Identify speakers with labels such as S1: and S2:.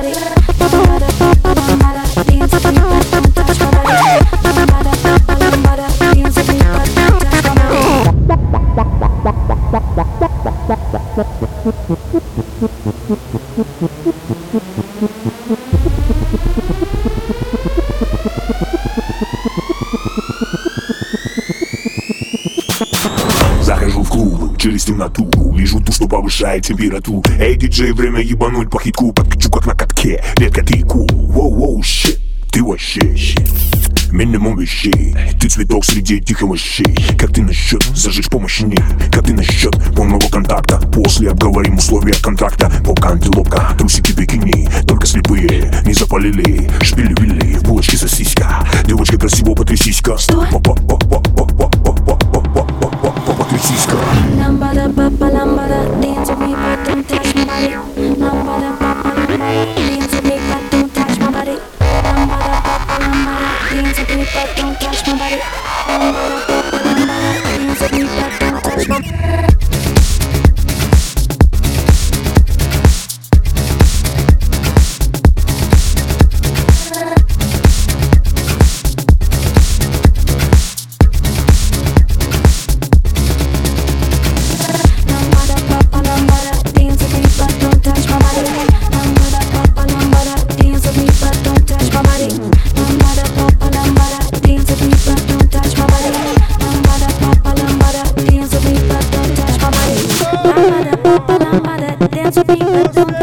S1: body. Lambada, papa, lambada, dance with me, but don't touch my body. Lambada, papa, lambada, dance with me, but don't touch my body.
S2: Захожу в клуб через темноту, вижу ту, что повышает температуру. Эй, диджей, время ебануть по хитку. Подкачу как на катке, детка, ты кул. Воу-воу, щит, ты вообще щит. Минимум вещей, ты цветок среди тихих мощей. Как ты насчет зажечь помощней? Как ты насчет полного контакта? После обговорим условия контракта. Попка, антилопка, трусики бикини. Только слепые не запалили. Шпили-вили, в булочке сосиска. Девочка красиво потрясиська. Потрясиська.
S1: Lambada, papa, lambada, dance with me, but don't touch my body. Lambada, papa, lambada, dance with me, but don't touch my body. Lambada, papa, lambada, dance with me, but don't touch my body. Lambada, papa, lambada, dance with me, but don't touch my body. Dance with me, but don't